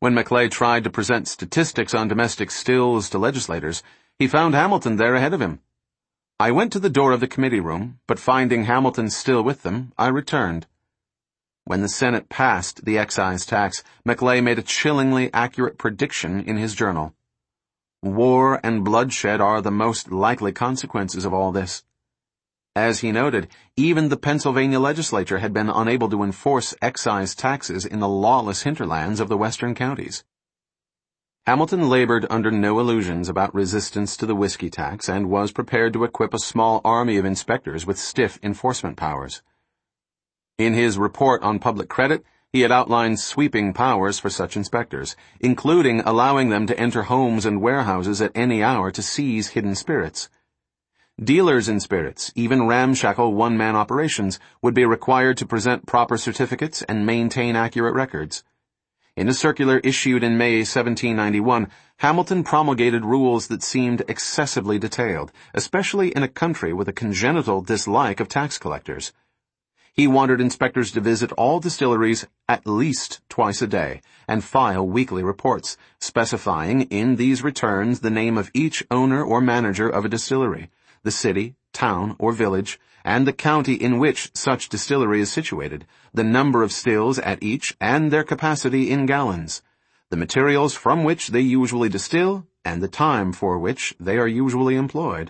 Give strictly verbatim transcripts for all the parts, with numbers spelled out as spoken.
When Maclay tried to present statistics on domestic stills to legislators, he found Hamilton there ahead of him. I went to the door of the committee room, but finding Hamilton still with them, I returned. When the Senate passed the excise tax, Maclay made a chillingly accurate prediction in his journal. War and bloodshed are the most likely consequences of all this. As he noted, even the Pennsylvania legislature had been unable to enforce excise taxes in the lawless hinterlands of the western counties. Hamilton labored under no illusions about resistance to the whiskey tax and was prepared to equip a small army of inspectors with stiff enforcement powers. In his report on public credit, he had outlined sweeping powers for such inspectors, including allowing them to enter homes and warehouses at any hour to seize hidden spirits. Dealers in spirits, even ramshackle one-man operations, would be required to present proper certificates and maintain accurate records. In a circular issued in May seventeen ninety-one, Hamilton promulgated rules that seemed excessively detailed, especially in a country with a congenital dislike of tax collectors. He wanted inspectors to visit all distilleries at least twice a day and file weekly reports, specifying in these returns the name of each owner or manager of a distillery, the city, town, or village, and the county in which such distillery is situated, the number of stills at each and their capacity in gallons, the materials from which they usually distill, and the time for which they are usually employed.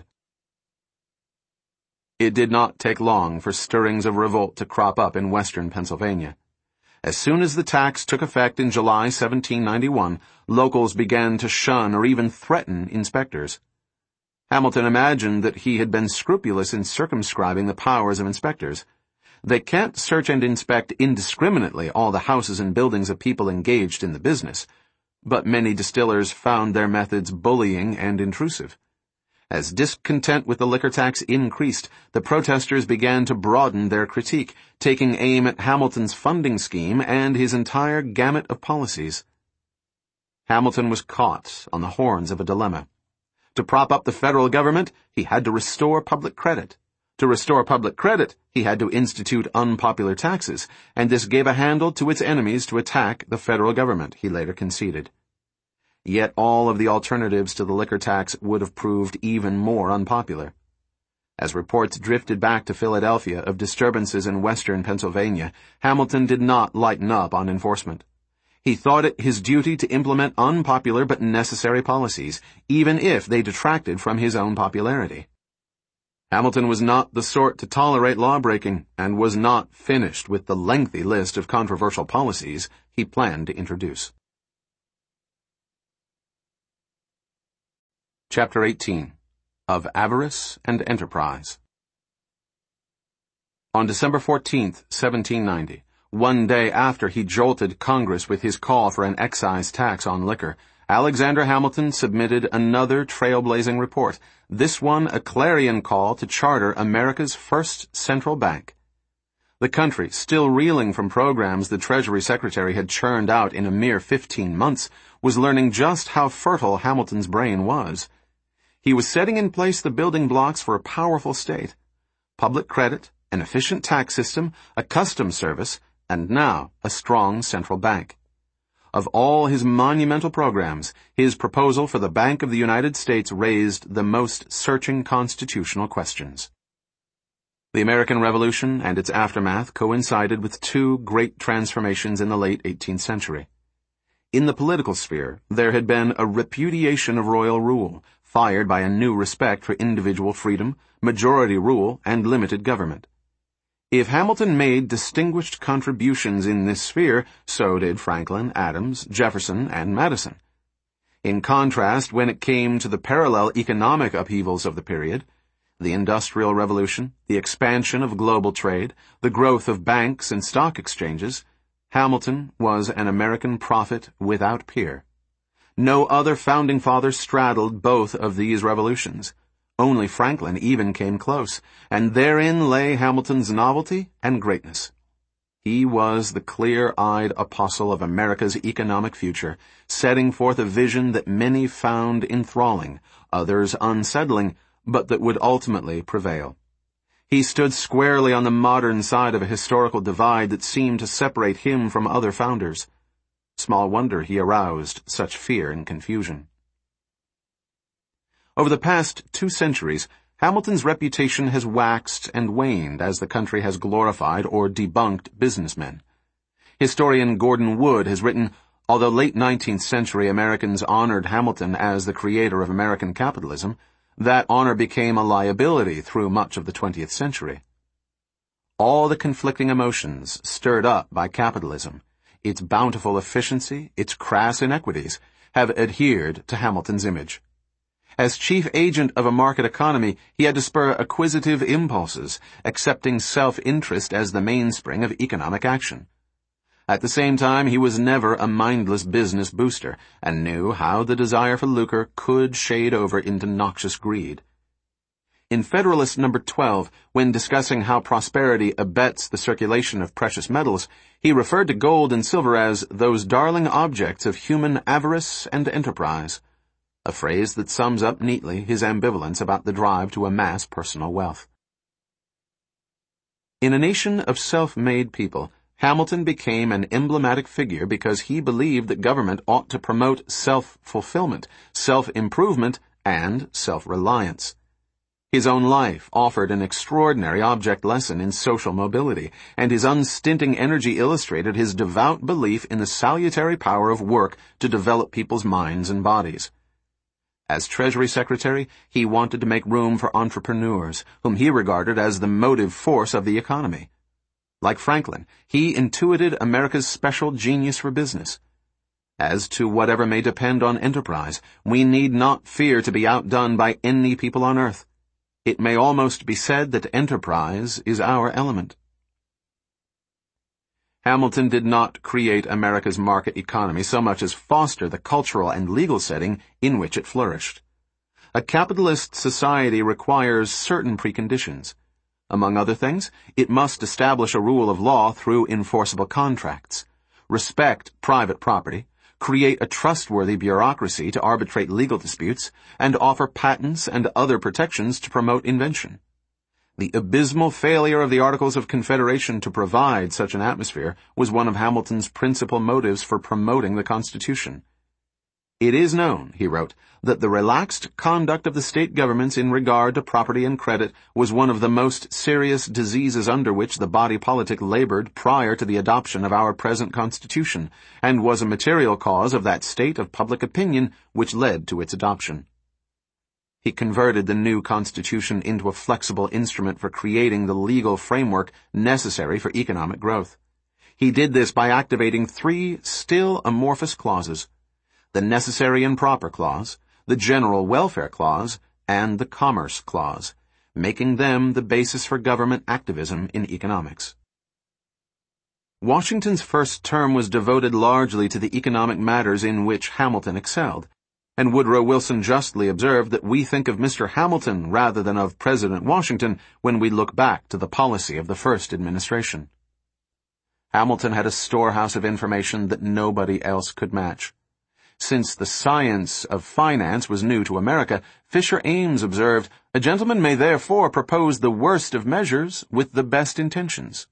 It did not take long for stirrings of revolt to crop up in western Pennsylvania. As soon as the tax took effect in July seventeen ninety-one, locals began to shun or even threaten inspectors. Hamilton imagined that he had been scrupulous in circumscribing the powers of inspectors. They can't search and inspect indiscriminately all the houses and buildings of people engaged in the business, but many distillers found their methods bullying and intrusive. As discontent with the liquor tax increased, the protesters began to broaden their critique, taking aim at Hamilton's funding scheme and his entire gamut of policies. Hamilton was caught on the horns of a dilemma. To prop up the federal government, he had to restore public credit. To restore public credit, he had to institute unpopular taxes, and this gave a handle to its enemies to attack the federal government, he later conceded. Yet all of the alternatives to the liquor tax would have proved even more unpopular. As reports drifted back to Philadelphia of disturbances in western Pennsylvania, Hamilton did not lighten up on enforcement. He thought it his duty to implement unpopular but necessary policies, even if they detracted from his own popularity. Hamilton was not the sort to tolerate lawbreaking, and was not finished with the lengthy list of controversial policies he planned to introduce. Chapter eighteen. Of Avarice and Enterprise. On December fourteenth, seventeen ninety, one day after he jolted Congress with his call for an excise tax on liquor, Alexander Hamilton submitted another trailblazing report, this one a clarion call to charter America's first central bank. The country, still reeling from programs the Treasury Secretary had churned out in a mere fifteen months, was learning just how fertile Hamilton's brain was. He was setting in place the building blocks for a powerful state: public credit, an efficient tax system, a customs service, and now a strong central bank. Of all his monumental programs, his proposal for the Bank of the United States raised the most searching constitutional questions. The American Revolution and its aftermath coincided with two great transformations in the late eighteenth century. In the political sphere, there had been a repudiation of royal rule, fired by a new respect for individual freedom, majority rule, and limited government. If Hamilton made distinguished contributions in this sphere, so did Franklin, Adams, Jefferson, and Madison. In contrast, when it came to the parallel economic upheavals of the period, the Industrial Revolution, the expansion of global trade, the growth of banks and stock exchanges, Hamilton was an American prophet without peer. No other founding father straddled both of these revolutions. Only Franklin even came close, and therein lay Hamilton's novelty and greatness. He was the clear-eyed apostle of America's economic future, setting forth a vision that many found enthralling, others unsettling, but that would ultimately prevail. He stood squarely on the modern side of a historical divide that seemed to separate him from other founders. Small wonder he aroused such fear and confusion. Over the past two centuries, Hamilton's reputation has waxed and waned as the country has glorified or debunked businessmen. Historian Gordon Wood has written, although late nineteenth century Americans honored Hamilton as the creator of American capitalism, that honor became a liability through much of the twentieth century. All the conflicting emotions stirred up by capitalism, its bountiful efficiency, its crass inequities, have adhered to Hamilton's image. As chief agent of a market economy, he had to spur acquisitive impulses, accepting self-interest as the mainspring of economic action. At the same time, he was never a mindless business booster, and knew how the desire for lucre could shade over into noxious greed. In Federalist number twelve, when discussing how prosperity abets the circulation of precious metals, he referred to gold and silver as those darling objects of human avarice and enterprise, a phrase that sums up neatly his ambivalence about the drive to amass personal wealth. In a nation of self-made people, Hamilton became an emblematic figure because he believed that government ought to promote self-fulfillment, self-improvement, and self-reliance. His own life offered an extraordinary object lesson in social mobility, and his unstinting energy illustrated his devout belief in the salutary power of work to develop people's minds and bodies. As Treasury Secretary, he wanted to make room for entrepreneurs, whom he regarded as the motive force of the economy. Like Franklin, he intuited America's special genius for business. As to whatever may depend on enterprise, we need not fear to be outdone by any people on earth. It may almost be said that enterprise is our element. Hamilton did not create America's market economy so much as foster the cultural and legal setting in which it flourished. A capitalist society requires certain preconditions. Among other things, it must establish a rule of law through enforceable contracts, respect private property, create a trustworthy bureaucracy to arbitrate legal disputes, and offer patents and other protections to promote invention. The abysmal failure of the Articles of Confederation to provide such an atmosphere was one of Hamilton's principal motives for promoting the Constitution. It is known, he wrote, that the relaxed conduct of the state governments in regard to property and credit was one of the most serious diseases under which the body politic labored prior to the adoption of our present Constitution, and was a material cause of that state of public opinion which led to its adoption. He converted the new Constitution into a flexible instrument for creating the legal framework necessary for economic growth. He did this by activating three still amorphous clauses: the Necessary and Proper Clause, the General Welfare Clause, and the Commerce Clause, making them the basis for government activism in economics. Washington's first term was devoted largely to the economic matters in which Hamilton excelled, and Woodrow Wilson justly observed that we think of Mister Hamilton rather than of President Washington when we look back to the policy of the first administration. Hamilton had a storehouse of information that nobody else could match. Since the science of finance was new to America, Fisher Ames observed, "A gentleman may therefore propose the worst of measures with the best intentions."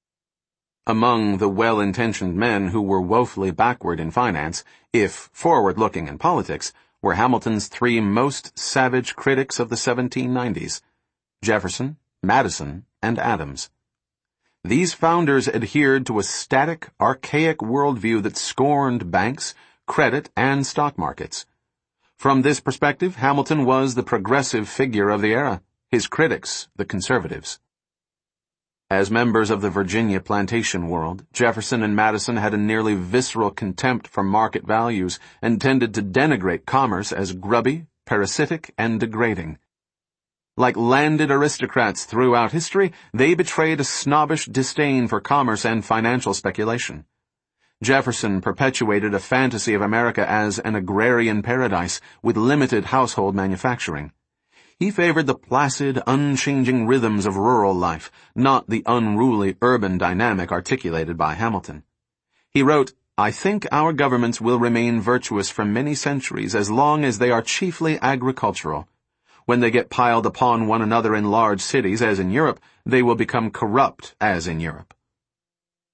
Among the well-intentioned men who were woefully backward in finance, if forward-looking in politics, were Hamilton's three most savage critics of the seventeen nineties, Jefferson, Madison, and Adams. These founders adhered to a static, archaic worldview that scorned banks, credit, and stock markets. From this perspective, Hamilton was the progressive figure of the era, his critics the conservatives. As members of the Virginia plantation world, Jefferson and Madison had a nearly visceral contempt for market values and tended to denigrate commerce as grubby, parasitic, and degrading. Like landed aristocrats throughout history, they betrayed a snobbish disdain for commerce and financial speculation. Jefferson perpetuated a fantasy of America as an agrarian paradise with limited household manufacturing. He favored the placid, unchanging rhythms of rural life, not the unruly urban dynamic articulated by Hamilton. He wrote, "I think our governments will remain virtuous for many centuries as long as they are chiefly agricultural. When they get piled upon one another in large cities, as in Europe, they will become corrupt, as in Europe."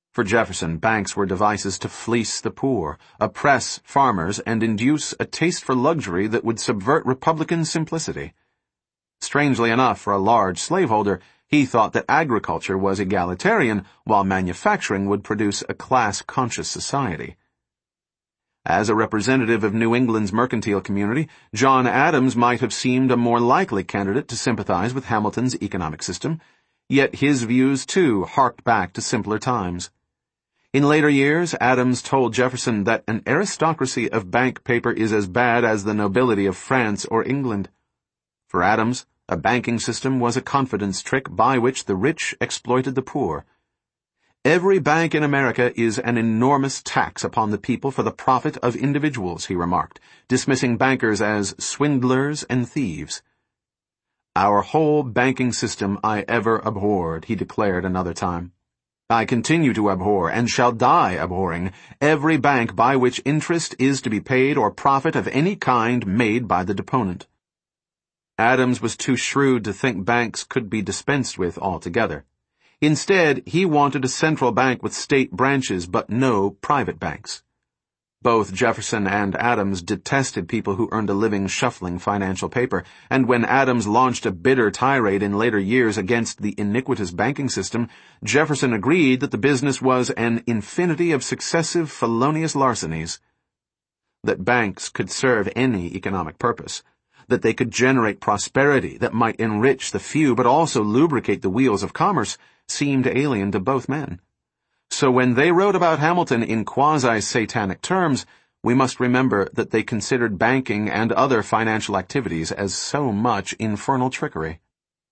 For Jefferson, banks were devices to fleece the poor, oppress farmers, and induce a taste for luxury that would subvert Republican simplicity. Strangely enough, for a large slaveholder, he thought that agriculture was egalitarian, while manufacturing would produce a class-conscious society. As a representative of New England's mercantile community, John Adams might have seemed a more likely candidate to sympathize with Hamilton's economic system, yet his views, too, harked back to simpler times. In later years, Adams told Jefferson that an aristocracy of bank paper is as bad as the nobility of France or England. For Adams, a banking system was a confidence trick by which the rich exploited the poor. Every bank in America is an enormous tax upon the people for the profit of individuals, he remarked, dismissing bankers as swindlers and thieves. Our whole banking system I ever abhorred, he declared another time. I continue to abhor, and shall die abhorring, every bank by which interest is to be paid or profit of any kind made by the deponent. Adams was too shrewd to think banks could be dispensed with altogether. Instead, he wanted a central bank with state branches but no private banks. Both Jefferson and Adams detested people who earned a living shuffling financial paper, and when Adams launched a bitter tirade in later years against the iniquitous banking system, Jefferson agreed that the business was an infinity of successive felonious larcenies. That banks could serve any economic purpose, that they could generate prosperity that might enrich the few but also lubricate the wheels of commerce, seemed alien to both men. So when they wrote about Hamilton in quasi-satanic terms, we must remember that they considered banking and other financial activities as so much infernal trickery.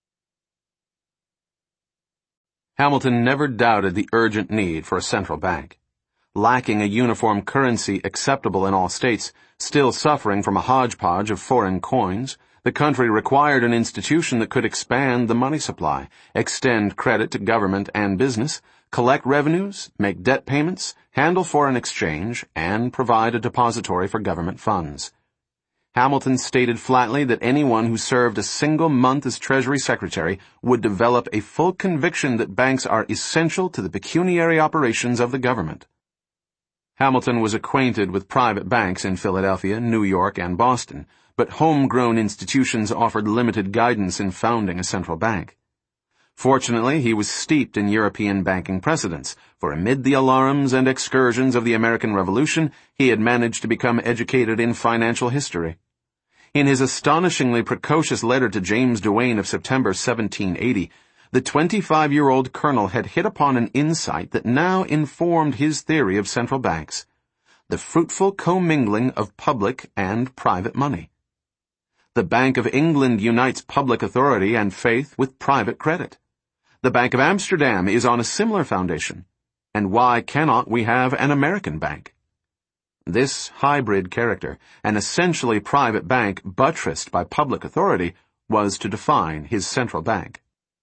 Hamilton never doubted the urgent need for a central bank. Lacking a uniform currency acceptable in all states, still suffering from a hodgepodge of foreign coins, the country required an institution that could expand the money supply, extend credit to government and business, collect revenues, make debt payments, handle foreign exchange, and provide a depository for government funds. Hamilton stated flatly that anyone who served a single month as Treasury Secretary would develop a full conviction that banks are essential to the pecuniary operations of the government. Hamilton was acquainted with private banks in Philadelphia, New York, and Boston, but homegrown institutions offered limited guidance in founding a central bank. Fortunately, he was steeped in European banking precedents, for amid the alarms and excursions of the American Revolution, he had managed to become educated in financial history. In his astonishingly precocious letter to James Duane of September seventeen eighty, the twenty-five-year-old colonel had hit upon an insight that now informed his theory of central banks: the fruitful commingling of public and private money. The Bank of England unites public authority and faith with private credit. The Bank of Amsterdam is on a similar foundation. And why cannot we have an American bank? This hybrid character, an essentially private bank buttressed by public authority, was to define his central bank.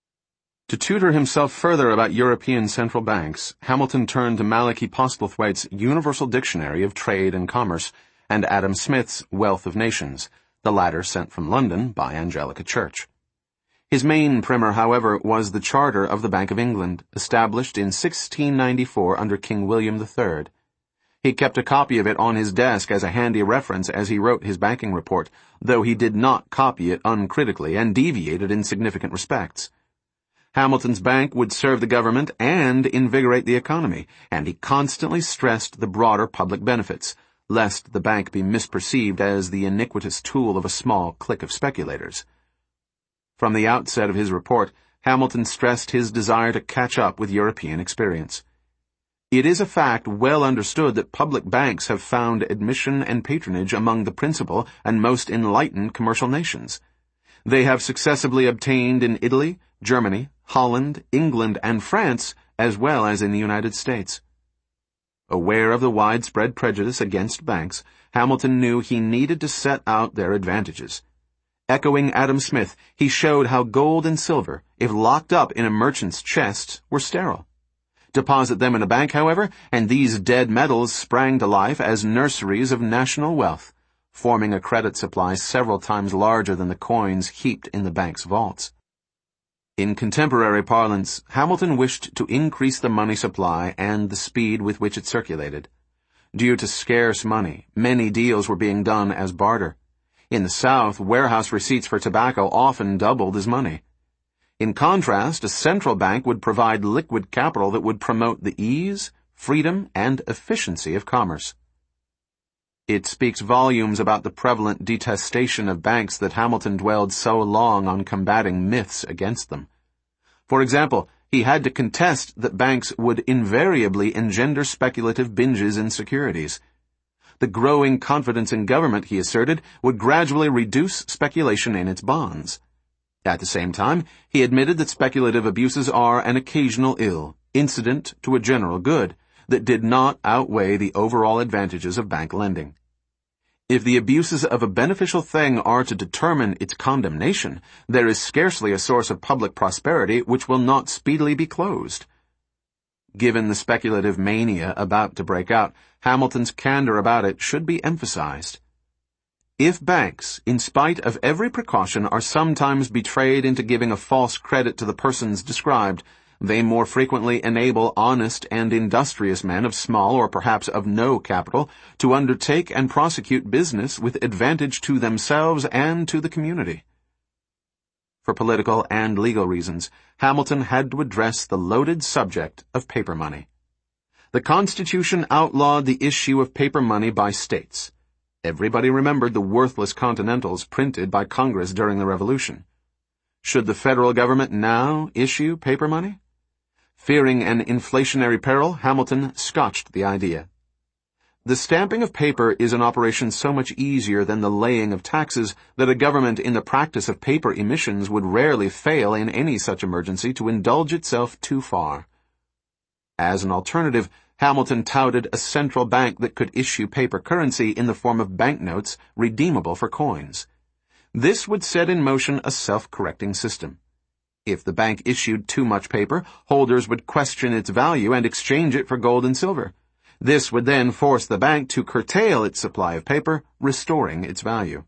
To tutor himself further about European central banks, Hamilton turned to Malachy Postlethwaite's Universal Dictionary of Trade and Commerce and Adam Smith's Wealth of Nations, the latter sent from London by Angelica Church. His main primer, however, was the Charter of the Bank of England, established in sixteen ninety-four under King William the Third. He kept a copy of it on his desk as a handy reference as he wrote his banking report, though he did not copy it uncritically and deviated in significant respects. Hamilton's bank would serve the government and invigorate the economy, and he constantly stressed the broader public benefits, lest the bank be misperceived as the iniquitous tool of a small clique of speculators. From the outset of his report, Hamilton stressed his desire to catch up with European experience. It is a fact well understood that public banks have found admission and patronage among the principal and most enlightened commercial nations. They have successively obtained in Italy, Germany, Holland, England, and France, as well as in the United States. Aware of the widespread prejudice against banks, Hamilton knew he needed to set out their advantages. Echoing Adam Smith, he showed how gold and silver, if locked up in a merchant's chest, were sterile. Deposit them in a bank, however, and these dead metals sprang to life as nurseries of national wealth, forming a credit supply several times larger than the coins heaped in the bank's vaults. In contemporary parlance, Hamilton wished to increase the money supply and the speed with which it circulated. Due to scarce money, many deals were being done as barter. In the South, warehouse receipts for tobacco often doubled as money. In contrast, a central bank would provide liquid capital that would promote the ease, freedom, and efficiency of commerce. It speaks volumes about the prevalent detestation of banks that Hamilton dwelled so long on combating myths against them. For example, he had to contest that banks would invariably engender speculative binges in securities. The growing confidence in government, he asserted, would gradually reduce speculation in its bonds. At the same time, he admitted that speculative abuses are an occasional ill, incident to a general good, that did not outweigh the overall advantages of bank lending. If the abuses of a beneficial thing are to determine its condemnation, there is scarcely a source of public prosperity which will not speedily be closed. Given the speculative mania about to break out, Hamilton's candor about it should be emphasized. If banks, in spite of every precaution, are sometimes betrayed into giving a false credit to the persons described, they more frequently enable honest and industrious men of small or perhaps of no capital to undertake and prosecute business with advantage to themselves and to the community. For political and legal reasons, Hamilton had to address the loaded subject of paper money. The Constitution outlawed the issue of paper money by states. Everybody remembered the worthless Continentals printed by Congress during the Revolution. Should the federal government now issue paper money? Fearing an inflationary peril, Hamilton scotched the idea. The stamping of paper is an operation so much easier than the laying of taxes that a government in the practice of paper emissions would rarely fail in any such emergency to indulge itself too far. As an alternative, Hamilton touted a central bank that could issue paper currency in the form of banknotes redeemable for coins. This would set in motion a self-correcting system. If the bank issued too much paper, holders would question its value and exchange it for gold and silver. This would then force the bank to curtail its supply of paper, restoring its value.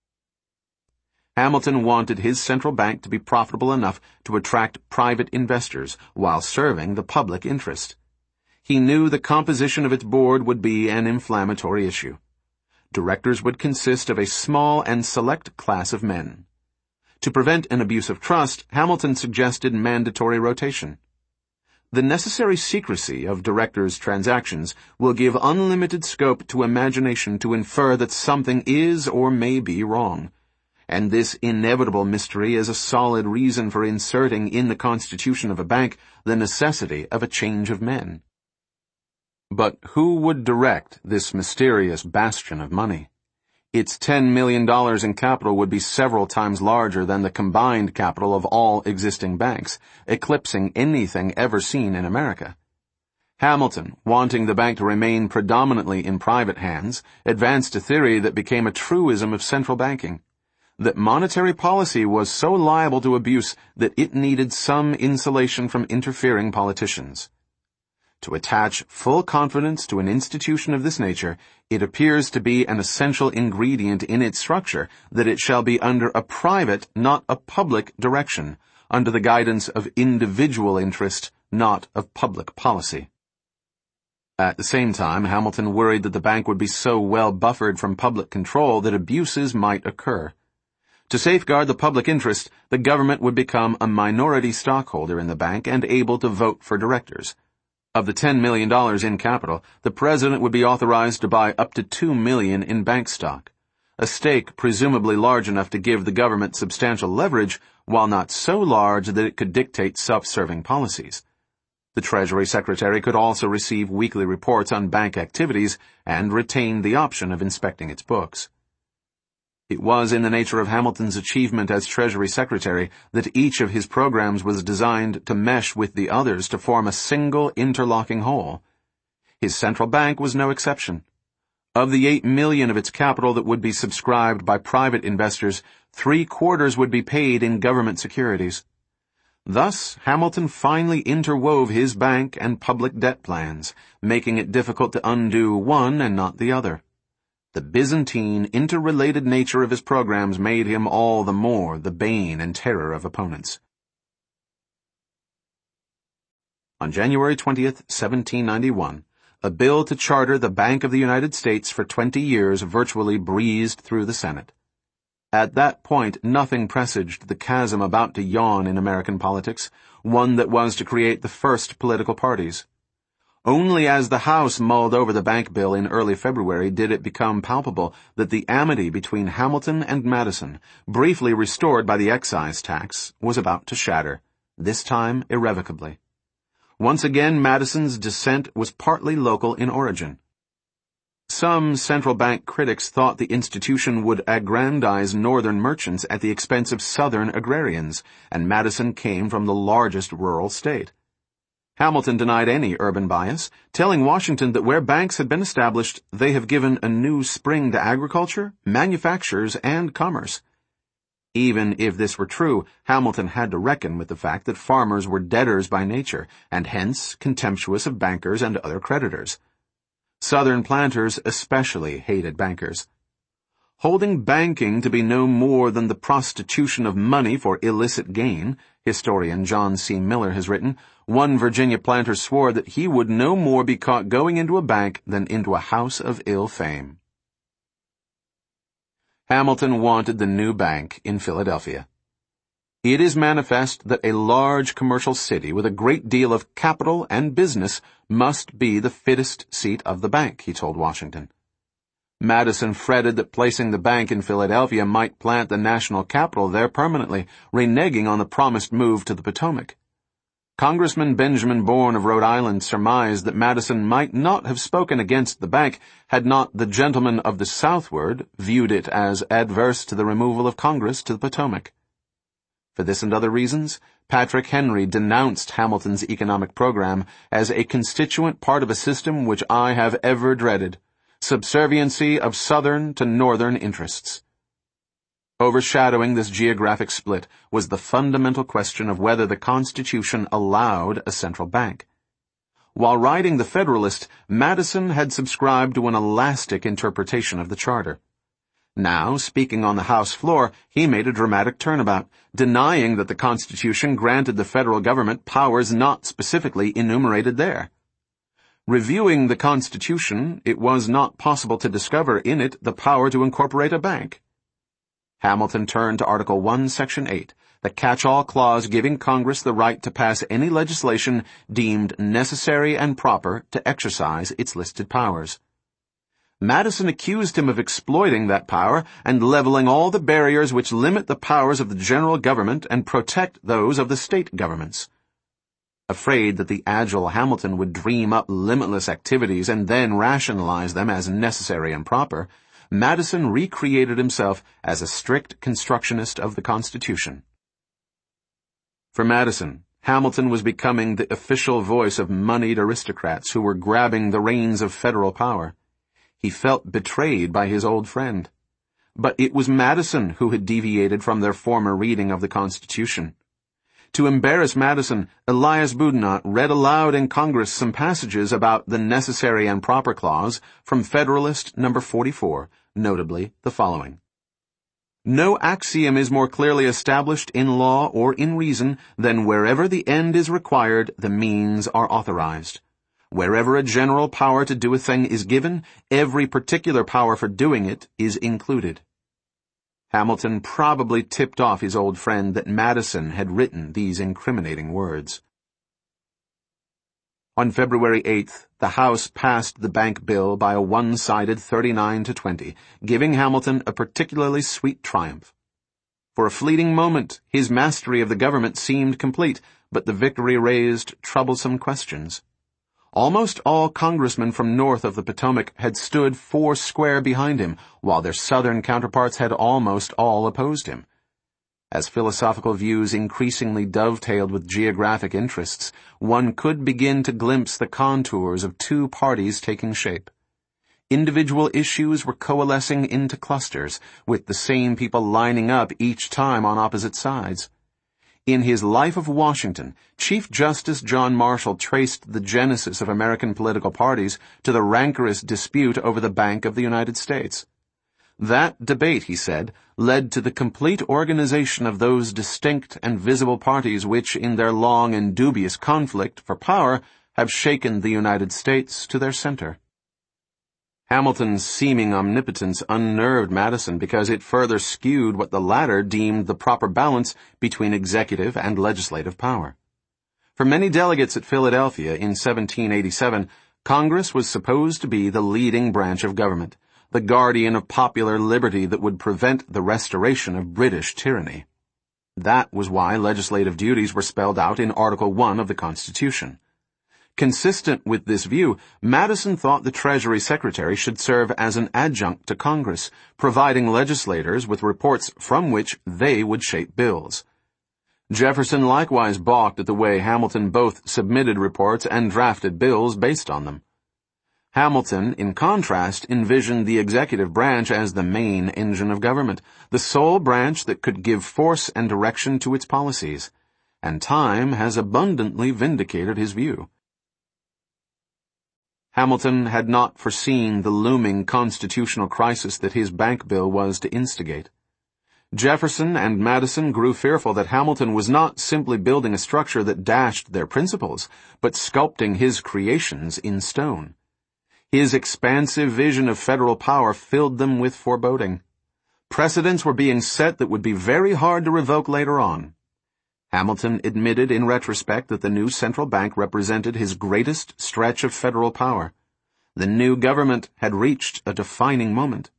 Hamilton wanted his central bank to be profitable enough to attract private investors while serving the public interest. He knew the composition of its board would be an inflammatory issue. Directors would consist of a small and select class of men. To prevent an abuse of trust, Hamilton suggested mandatory rotation. The necessary secrecy of directors' transactions will give unlimited scope to imagination to infer that something is or may be wrong. And this inevitable mystery is a solid reason for inserting in the constitution of a bank the necessity of a change of men. But who would direct this mysterious bastion of money? Its ten million dollars in capital would be several times larger than the combined capital of all existing banks, eclipsing anything ever seen in America. Hamilton, wanting the bank to remain predominantly in private hands, advanced a theory that became a truism of central banking, that monetary policy was so liable to abuse that it needed some insulation from interfering politicians. To attach full confidence to an institution of this nature, it appears to be an essential ingredient in its structure that it shall be under a private, not a public direction, under the guidance of individual interest, not of public policy. At the same time, Hamilton worried that the bank would be so well buffered from public control that abuses might occur. To safeguard the public interest, the government would become a minority stockholder in the bank and able to vote for directors. Of the ten million dollars in capital, the president would be authorized to buy up to two million dollars in bank stock, a stake presumably large enough to give the government substantial leverage, while not so large that it could dictate self-serving policies. The Treasury Secretary could also receive weekly reports on bank activities and retain the option of inspecting its books. It was in the nature of Hamilton's achievement as Treasury Secretary that each of his programs was designed to mesh with the others to form a single interlocking whole. His central bank was no exception. Of the eight million of its capital that would be subscribed by private investors, three quarters would be paid in government securities. Thus, Hamilton finally interwove his bank and public debt plans, making it difficult to undo one and not the other. The Byzantine, interrelated nature of his programs made him all the more the bane and terror of opponents. On January twentieth, seventeen ninety-one, a bill to charter the Bank of the United States for twenty years virtually breezed through the Senate. At that point, nothing presaged the chasm about to yawn in American politics, one that was to create the first political parties. Only as the House mulled over the bank bill in early February did it become palpable that the amity between Hamilton and Madison, briefly restored by the excise tax, was about to shatter, this time irrevocably. Once again, Madison's dissent was partly local in origin. Some central bank critics thought the institution would aggrandize northern merchants at the expense of southern agrarians, and Madison came from the largest rural state. Hamilton denied any urban bias, telling Washington that where banks had been established, they have given a new spring to agriculture, manufactures, and commerce. Even if this were true, Hamilton had to reckon with the fact that farmers were debtors by nature, and hence contemptuous of bankers and other creditors. Southern planters especially hated bankers. Holding banking to be no more than the prostitution of money for illicit gain, historian John C. Miller has written, one Virginia planter swore that he would no more be caught going into a bank than into a house of ill fame. Hamilton wanted the new bank in Philadelphia. It is manifest that a large commercial city with a great deal of capital and business must be the fittest seat of the bank, he told Washington. Madison fretted that placing the bank in Philadelphia might plant the national capital there permanently, reneging on the promised move to the Potomac. Congressman Benjamin Bourne of Rhode Island surmised that Madison might not have spoken against the bank had not the gentlemen of the southward viewed it as adverse to the removal of Congress to the Potomac. For this and other reasons, Patrick Henry denounced Hamilton's economic program as a constituent part of a system which I have ever dreaded, subserviency of Southern to Northern interests. Overshadowing this geographic split was the fundamental question of whether the Constitution allowed a central bank. While writing The Federalist, Madison had subscribed to an elastic interpretation of the Charter. Now, speaking on the House floor, he made a dramatic turnabout, denying that the Constitution granted the federal government powers not specifically enumerated there. Reviewing the Constitution, it was not possible to discover in it the power to incorporate a bank. Hamilton turned to Article one, Section eight, the catch-all clause giving Congress the right to pass any legislation deemed necessary and proper to exercise its listed powers. Madison accused him of exploiting that power and leveling all the barriers which limit the powers of the general government and protect those of the state governments. Afraid that the agile Hamilton would dream up limitless activities and then rationalize them as necessary and proper, Madison recreated himself as a strict constructionist of the Constitution. For Madison, Hamilton was becoming the official voice of moneyed aristocrats who were grabbing the reins of federal power. He felt betrayed by his old friend. But it was Madison who had deviated from their former reading of the Constitution. To embarrass Madison, Elias Boudinot read aloud in Congress some passages about the necessary and proper clause from Federalist number forty-four, notably the following. No axiom is more clearly established in law or in reason than wherever the end is required, the means are authorized. Wherever a general power to do a thing is given, every particular power for doing it is included. Hamilton probably tipped off his old friend that Madison had written these incriminating words. On February eighth, the House passed the bank bill by a one-sided thirty-nine to twenty, giving Hamilton a particularly sweet triumph. For a fleeting moment, his mastery of the government seemed complete, but the victory raised troublesome questions. Almost all congressmen from north of the Potomac had stood four square behind him, while their southern counterparts had almost all opposed him. As philosophical views increasingly dovetailed with geographic interests, one could begin to glimpse the contours of two parties taking shape. Individual issues were coalescing into clusters, with the same people lining up each time on opposite sides. In his Life of Washington, Chief Justice John Marshall traced the genesis of American political parties to the rancorous dispute over the Bank of the United States. That debate, he said, led to the complete organization of those distinct and visible parties which, in their long and dubious conflict for power, have shaken the United States to their center. Hamilton's seeming omnipotence unnerved Madison because it further skewed what the latter deemed the proper balance between executive and legislative power. For many delegates at Philadelphia in seventeen eighty-seven, Congress was supposed to be the leading branch of government, the guardian of popular liberty that would prevent the restoration of British tyranny. That was why legislative duties were spelled out in Article one of the Constitution. Consistent with this view, Madison thought the Treasury Secretary should serve as an adjunct to Congress, providing legislators with reports from which they would shape bills. Jefferson likewise balked at the way Hamilton both submitted reports and drafted bills based on them. Hamilton, in contrast, envisioned the executive branch as the main engine of government, the sole branch that could give force and direction to its policies, and time has abundantly vindicated his view. Hamilton had not foreseen the looming constitutional crisis that his bank bill was to instigate. Jefferson and Madison grew fearful that Hamilton was not simply building a structure that dashed their principles, but sculpting his creations in stone. His expansive vision of federal power filled them with foreboding. Precedents were being set that would be very hard to revoke later on. Hamilton admitted in retrospect that the new central bank represented his greatest stretch of federal power. The new government had reached a defining moment.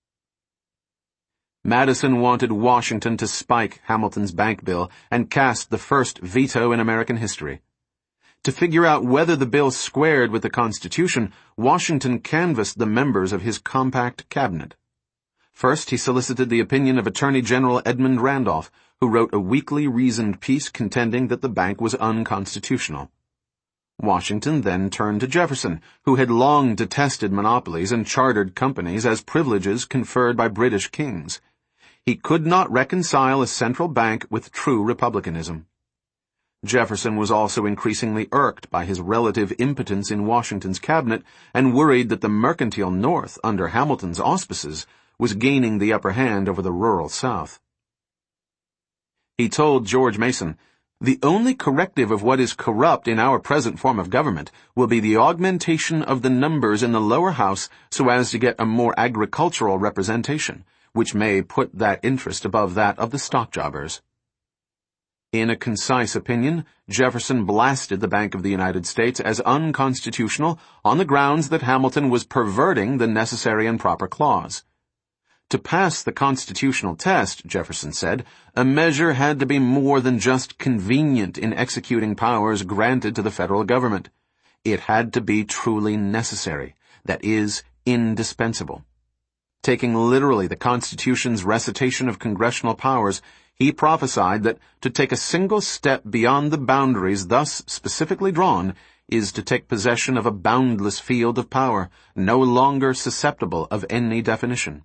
Madison wanted Washington to spike Hamilton's bank bill and cast the first veto in American history. To figure out whether the bill squared with the Constitution, Washington canvassed the members of his compact cabinet. First, he solicited the opinion of Attorney General Edmund Randolph, who wrote a weakly reasoned piece contending that the bank was unconstitutional. Washington then turned to Jefferson, who had long detested monopolies and chartered companies as privileges conferred by British kings. He could not reconcile a central bank with true republicanism. Jefferson was also increasingly irked by his relative impotence in Washington's cabinet and worried that the mercantile North, under Hamilton's auspices, was gaining the upper hand over the rural South. He told George Mason, "The only corrective of what is corrupt in our present form of government will be the augmentation of the numbers in the lower house so as to get a more agricultural representation, which may put that interest above that of the stock jobbers." In a concise opinion, Jefferson blasted the Bank of the United States as unconstitutional on the grounds that Hamilton was perverting the necessary and proper clause. To pass the constitutional test, Jefferson said, a measure had to be more than just convenient in executing powers granted to the federal government. It had to be truly necessary, that is, indispensable. Taking literally the Constitution's recitation of congressional powers, he prophesied that to take a single step beyond the boundaries thus specifically drawn is to take possession of a boundless field of power, no longer susceptible of any definition.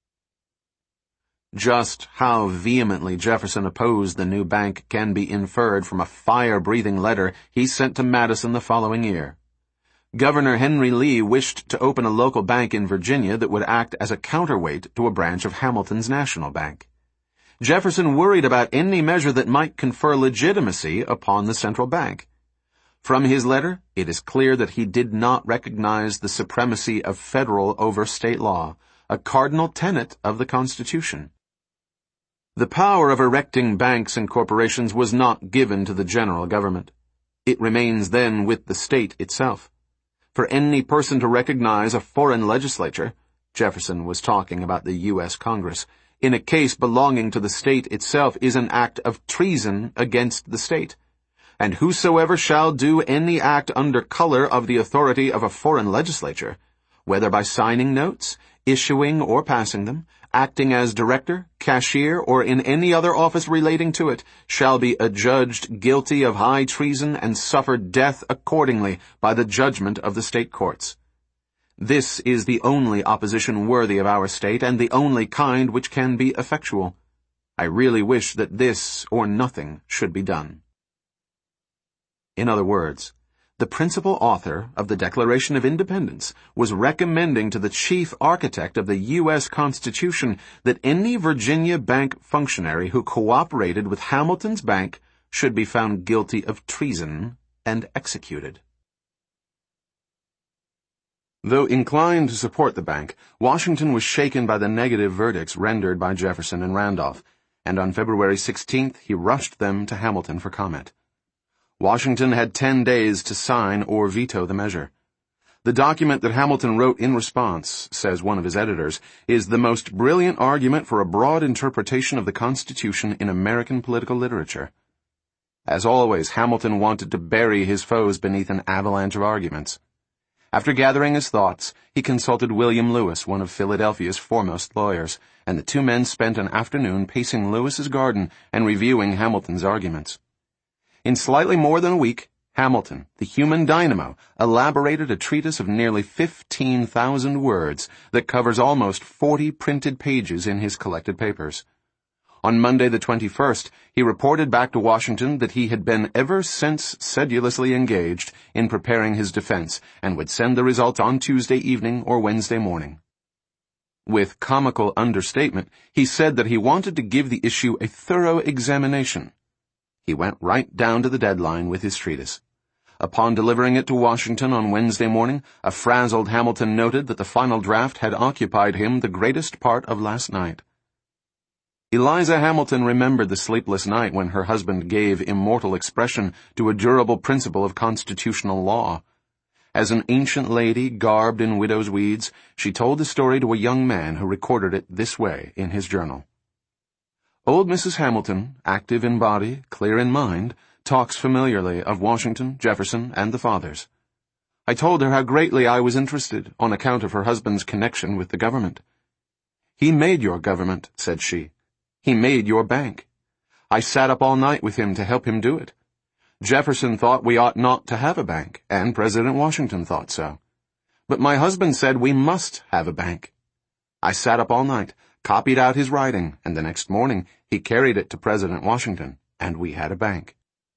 Just how vehemently Jefferson opposed the new bank can be inferred from a fire-breathing letter he sent to Madison the following year. Governor Henry Lee wished to open a local bank in Virginia that would act as a counterweight to a branch of Hamilton's National Bank. Jefferson worried about any measure that might confer legitimacy upon the central bank. From his letter, it is clear that he did not recognize the supremacy of federal over state law, a cardinal tenet of the Constitution. The power of erecting banks and corporations was not given to the general government. It remains then with the state itself. For any person to recognize a foreign legislature, Jefferson was talking about the U S Congress, in a case belonging to the state itself is an act of treason against the state. And whosoever shall do any act under color of the authority of a foreign legislature, whether by signing notes, issuing or passing them, acting as director, cashier, or in any other office relating to it, shall be adjudged guilty of high treason and suffer death accordingly by the judgment of the state courts. This is the only opposition worthy of our state and the only kind which can be effectual. I really wish that this or nothing should be done. In other words, the principal author of the Declaration of Independence was recommending to the chief architect of the U S Constitution that any Virginia bank functionary who cooperated with Hamilton's bank should be found guilty of treason and executed. Though inclined to support the bank, Washington was shaken by the negative verdicts rendered by Jefferson and Randolph, and on February sixteenth he rushed them to Hamilton for comment. Washington had ten days to sign or veto the measure. The document that Hamilton wrote in response, says one of his editors, is the most brilliant argument for a broad interpretation of the Constitution in American political literature. As always, Hamilton wanted to bury his foes beneath an avalanche of arguments. After gathering his thoughts, he consulted William Lewis, one of Philadelphia's foremost lawyers, and the two men spent an afternoon pacing Lewis's garden and reviewing Hamilton's arguments. In slightly more than a week, Hamilton, the human dynamo, elaborated a treatise of nearly fifteen thousand words that covers almost forty printed pages in his collected papers. On Monday the twenty-first, he reported back to Washington that he had been ever since sedulously engaged in preparing his defense and would send the results on Tuesday evening or Wednesday morning. With comical understatement, he said that he wanted to give the issue a thorough examination. He went right down to the deadline with his treatise. Upon delivering it to Washington on Wednesday morning, a frazzled Hamilton noted that the final draft had occupied him the greatest part of last night. Eliza Hamilton remembered the sleepless night when her husband gave immortal expression to a durable principle of constitutional law. As an ancient lady garbed in widow's weeds, she told the story to a young man who recorded it this way in his journal. Old Missus Hamilton, active in body, clear in mind, talks familiarly of Washington, Jefferson, and the Fathers. I told her how greatly I was interested on account of her husband's connection with the government. He made your government, said she. He made your bank. I sat up all night with him to help him do it. Jefferson thought we ought not to have a bank, and President Washington thought so. But my husband said we must have a bank. I sat up all night, copied out his writing, and the next morning he carried it to President Washington, and we had a bank.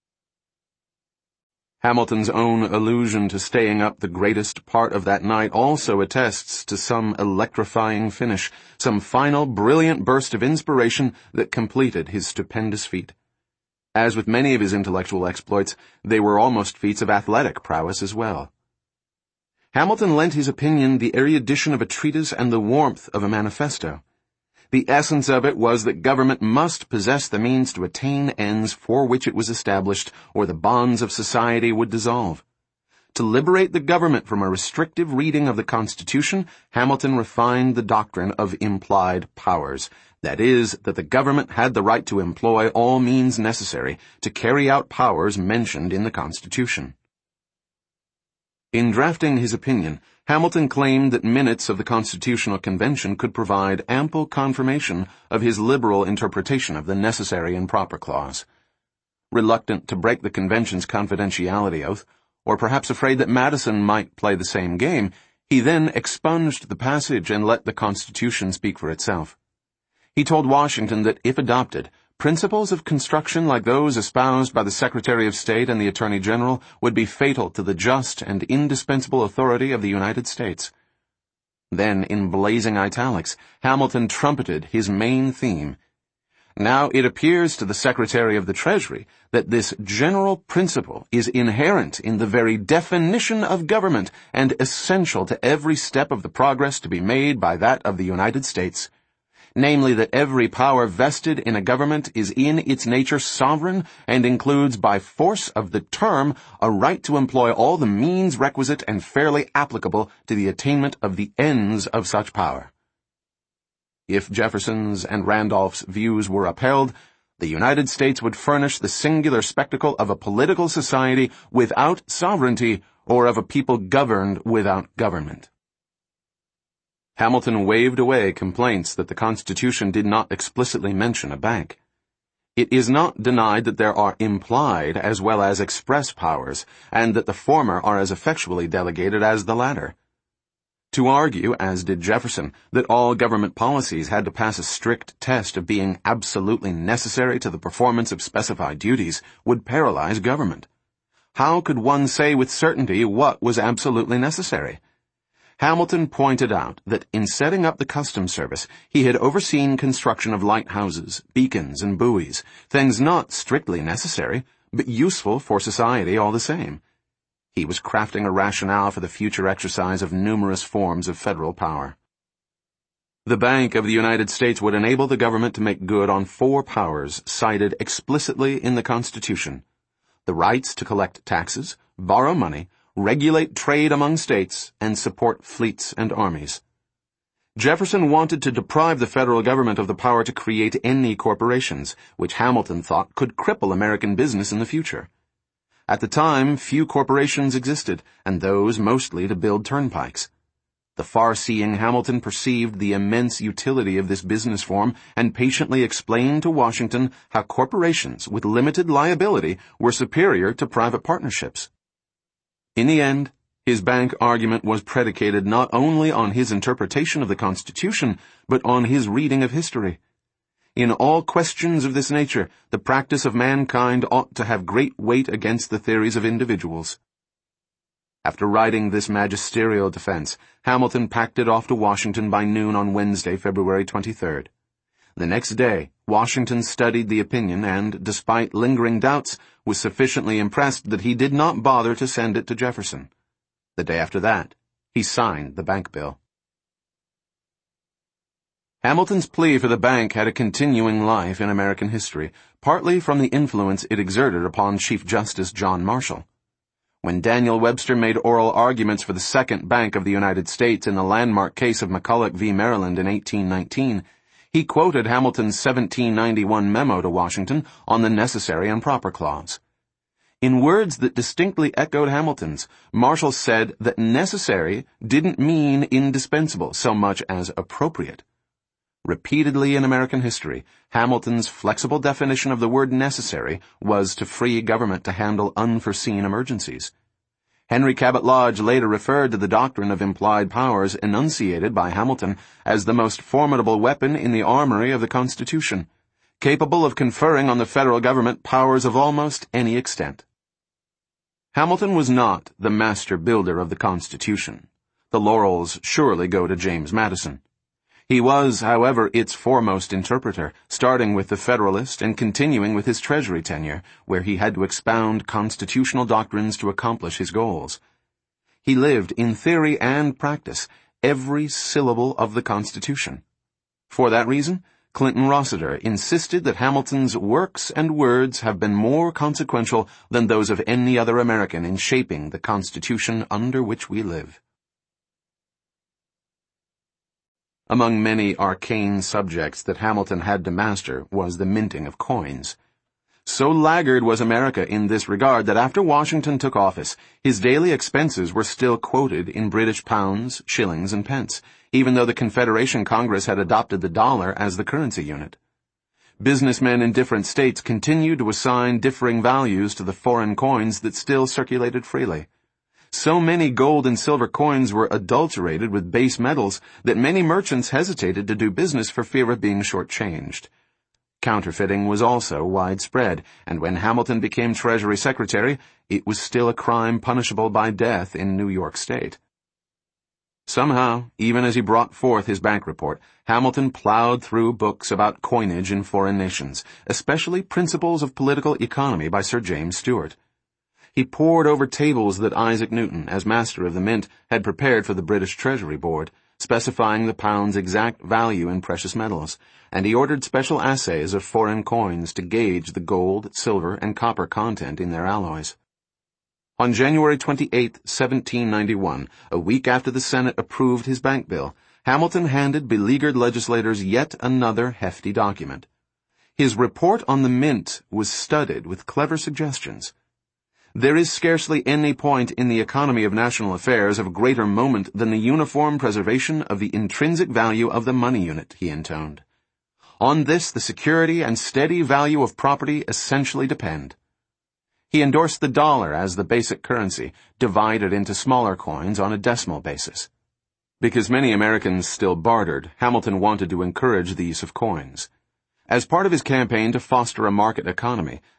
Hamilton's own allusion to staying up the greatest part of that night also attests to some electrifying finish, some final brilliant burst of inspiration that completed his stupendous feat. As with many of his intellectual exploits, they were almost feats of athletic prowess as well. Hamilton lent his opinion the erudition of a treatise and the warmth of a manifesto. The essence of it was that government must possess the means to attain ends for which it was established, or the bonds of society would dissolve. To liberate the government from a restrictive reading of the Constitution, Hamilton refined the doctrine of implied powers. That is, that the government had the right to employ all means necessary to carry out powers mentioned in the Constitution. In drafting his opinion, Hamilton claimed that minutes of the Constitutional Convention could provide ample confirmation of his liberal interpretation of the necessary and proper clause. Reluctant to break the convention's confidentiality oath, or perhaps afraid that Madison might play the same game, he then expunged the passage and let the Constitution speak for itself. He told Washington that, if adopted, principles of construction like those espoused by the Secretary of State and the Attorney General would be fatal to the just and indispensable authority of the United States. Then, in blazing italics, Hamilton trumpeted his main theme. Now it appears to the Secretary of the Treasury that this general principle is inherent in the very definition of government and essential to every step of the progress to be made by that of the United States. Namely, that every power vested in a government is in its nature sovereign and includes by force of the term a right to employ all the means requisite and fairly applicable to the attainment of the ends of such power. If Jefferson's and Randolph's views were upheld, the United States would furnish the singular spectacle of a political society without sovereignty or of a people governed without government. Hamilton waved away complaints that the Constitution did not explicitly mention a bank. It is not denied that there are implied as well as express powers, and that the former are as effectually delegated as the latter. To argue, as did Jefferson, that all government policies had to pass a strict test of being absolutely necessary to the performance of specified duties would paralyze government. how could one say with certainty what was absolutely necessary? Hamilton pointed out that in setting up the customs service, he had overseen construction of lighthouses, beacons, and buoys, things not strictly necessary, but useful for society all the same. He was crafting a rationale for the future exercise of numerous forms of federal power. The Bank of the United States would enable the government to make good on four powers cited explicitly in the Constitution: the rights to collect taxes, borrow money, regulate trade among states, and support fleets and armies. Jefferson wanted to deprive the federal government of the power to create any corporations, which Hamilton thought could cripple American business in the future. At the time, few corporations existed, and those mostly to build turnpikes. The far-seeing Hamilton perceived the immense utility of this business form and patiently explained to Washington how corporations with limited liability were superior to private partnerships. In the end, his bank argument was predicated not only on his interpretation of the Constitution, but on his reading of history. In all questions of this nature, the practice of mankind ought to have great weight against the theories of individuals. After writing this magisterial defense, Hamilton packed it off to Washington by noon on Wednesday, February twenty-third. The next day, Washington studied the opinion and, despite lingering doubts, was sufficiently impressed that he did not bother to send it to Jefferson. The day after that, he signed the bank bill. Hamilton's plea for the bank had a continuing life in American history, partly from the influence it exerted upon Chief Justice John Marshall. When Daniel Webster made oral arguments for the Second Bank of the United States in the landmark case of McCulloch v. Maryland in eighteen nineteen, he quoted Hamilton's seventeen ninety-one memo to Washington on the necessary and proper clause. In words that distinctly echoed Hamilton's, Marshall said that necessary didn't mean indispensable so much as appropriate. Repeatedly in American history, Hamilton's flexible definition of the word necessary was to free government to handle unforeseen emergencies. Henry Cabot Lodge later referred to the doctrine of implied powers enunciated by Hamilton as the most formidable weapon in the armory of the Constitution, capable of conferring on the federal government powers of almost any extent. Hamilton was not the master builder of the Constitution. The laurels surely go to James Madison. He was, however, its foremost interpreter, starting with the Federalist and continuing with his Treasury tenure, where he had to expound constitutional doctrines to accomplish his goals. He lived, in theory and practice, every syllable of the Constitution. For that reason, Clinton Rossiter insisted that Hamilton's works and words have been more consequential than those of any other American in shaping the Constitution under which we live. Among many arcane subjects that Hamilton had to master was the minting of coins. So laggard was America in this regard that after Washington took office, his daily expenses were still quoted in British pounds, shillings, and pence, even though the Confederation Congress had adopted the dollar as the currency unit. Businessmen in different states continued to assign differing values to the foreign coins that still circulated freely. So many gold and silver coins were adulterated with base metals that many merchants hesitated to do business for fear of being shortchanged. Counterfeiting was also widespread, and when Hamilton became Treasury Secretary, it was still a crime punishable by death in New York State. Somehow, even as he brought forth his bank report, Hamilton plowed through books about coinage in foreign nations, especially Principles of Political Economy by Sir James Stewart. He pored over tables that Isaac Newton, as Master of the Mint, had prepared for the British Treasury Board, specifying the pound's exact value in precious metals, and he ordered special assays of foreign coins to gauge the gold, silver, and copper content in their alloys. On January twenty-eighth, seventeen ninety-one, a week after the Senate approved his bank bill, Hamilton handed beleaguered legislators yet another hefty document. His report on the mint was studded with clever suggestions. There is scarcely any point in the economy of national affairs of greater moment than the uniform preservation of the intrinsic value of the money unit, he intoned. On this the security and steady value of property essentially depend. He endorsed the dollar as the basic currency, divided into smaller coins on a decimal basis. Because many Americans still bartered, Hamilton wanted to encourage the use of coins. As part of his campaign to foster a market economy,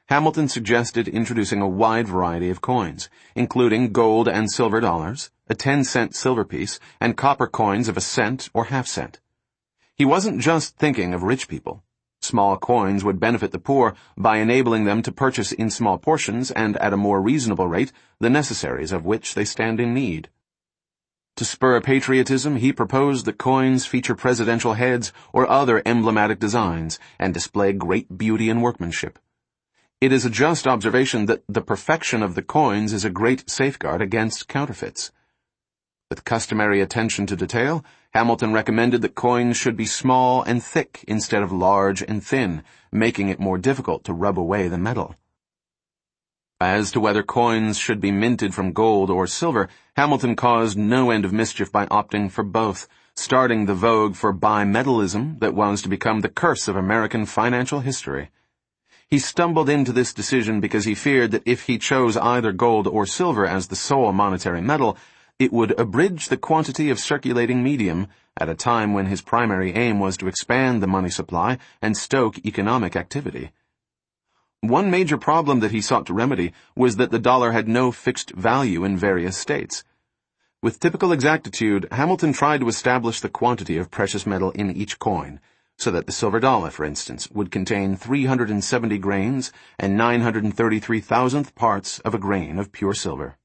Hamilton suggested introducing a wide variety of coins, including gold and silver dollars, a ten-cent silver piece, and copper coins of a cent or half cent. He wasn't just thinking of rich people. Small coins would benefit the poor by enabling them to purchase in small portions and at a more reasonable rate the necessaries of which they stand in need. To spur patriotism, he proposed that coins feature presidential heads or other emblematic designs and display great beauty and workmanship. It is a just observation that the perfection of the coins is a great safeguard against counterfeits. With customary attention to detail, Hamilton recommended that coins should be small and thick instead of large and thin, making it more difficult to rub away the metal. As to whether coins should be minted from gold or silver, Hamilton caused no end of mischief by opting for both, starting the vogue for bimetallism that was to become the curse of American financial history. He stumbled into this decision because he feared that if he chose either gold or silver as the sole monetary metal, it would abridge the quantity of circulating medium at a time when his primary aim was to expand the money supply and stoke economic activity. One major problem that he sought to remedy was that the dollar had no fixed value in various states. With typical exactitude, Hamilton tried to establish the quantity of precious metal in each coin, so that the silver dollar, for instance, would contain three hundred seventy grains and nine hundred thirty-three thousandth parts of a grain of pure silver.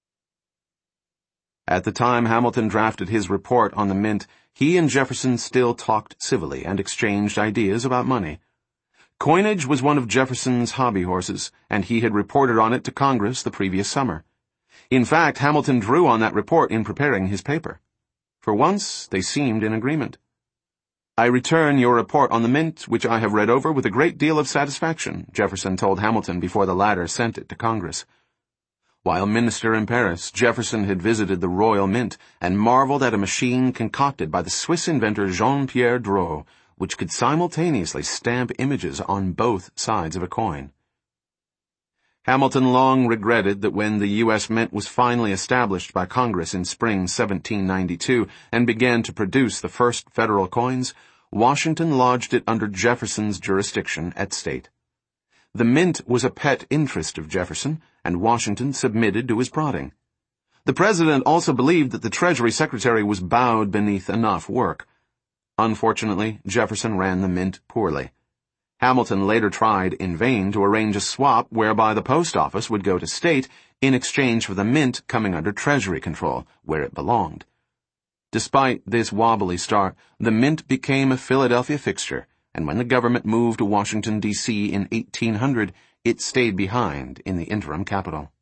At the time Hamilton drafted his report on the mint, he and Jefferson still talked civilly and exchanged ideas about money. Coinage was one of Jefferson's hobby horses, and he had reported on it to Congress the previous summer. In fact, Hamilton drew on that report in preparing his paper. For once, they seemed in agreement. "I return your report on the mint, which I have read over with a great deal of satisfaction," Jefferson told Hamilton before the latter sent it to Congress. While minister in Paris, Jefferson had visited the Royal Mint and marveled at a machine concocted by the Swiss inventor Jean-Pierre Drouot, which could simultaneously stamp images on both sides of a coin. Hamilton long regretted that when the U S Mint was finally established by Congress in spring seventeen ninety-two and began to produce the first federal coins, Washington lodged it under Jefferson's jurisdiction at state. The mint was a pet interest of Jefferson, and Washington submitted to his prodding. The president also believed that the Treasury Secretary was bowed beneath enough work. Unfortunately, Jefferson ran the mint poorly. Hamilton later tried in vain to arrange a swap whereby the post office would go to state in exchange for the mint coming under Treasury control, where it belonged. Despite this wobbly start, the mint became a Philadelphia fixture, and when the government moved to Washington, D C in eighteen hundred, it stayed behind in the interim capital.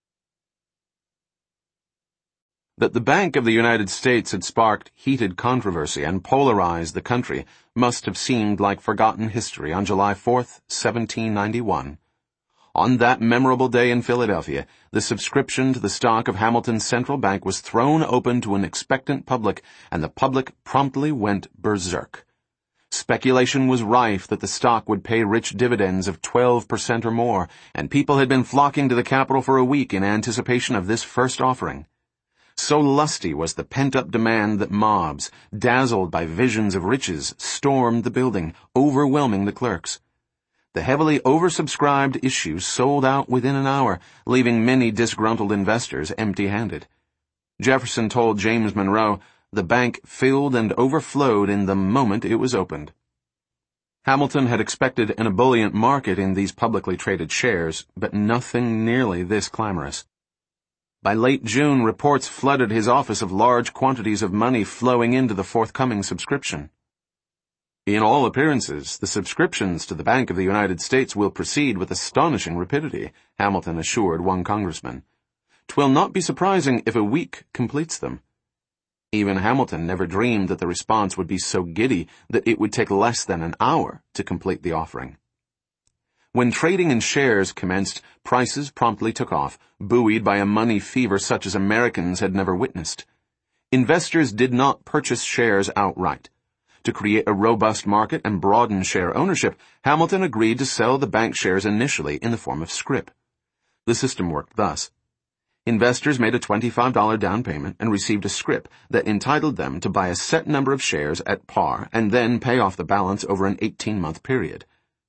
That the Bank of the United States had sparked heated controversy and polarized the country must have seemed like forgotten history on July fourth, seventeen ninety-one. On that memorable day in Philadelphia, the subscription to the stock of Hamilton's Central Bank was thrown open to an expectant public, and the public promptly went berserk. Speculation was rife that the stock would pay rich dividends of twelve percent or more, and people had been flocking to the Capitol for a week in anticipation of this first offering. So lusty was the pent-up demand that mobs, dazzled by visions of riches, stormed the building, overwhelming the clerks. The heavily oversubscribed issue sold out within an hour, leaving many disgruntled investors empty-handed. Jefferson told James Monroe, "The bank filled and overflowed in the moment it was opened." Hamilton had expected an ebullient market in these publicly traded shares, but nothing nearly this clamorous. By late June, reports flooded his office of large quantities of money flowing into the forthcoming subscription. "In all appearances, the subscriptions to the Bank of the United States will proceed with astonishing rapidity," Hamilton assured one congressman. "'Twill not be surprising if a week completes them." Even Hamilton never dreamed that the response would be so giddy that it would take less than an hour to complete the offering. When trading in shares commenced, prices promptly took off, buoyed by a money fever such as Americans had never witnessed. Investors did not purchase shares outright. To create a robust market and broaden share ownership, Hamilton agreed to sell the bank shares initially in the form of scrip. The system worked thus. Investors made a twenty-five dollars down payment and received a scrip that entitled them to buy a set number of shares at par and then pay off the balance over an eighteen-month period.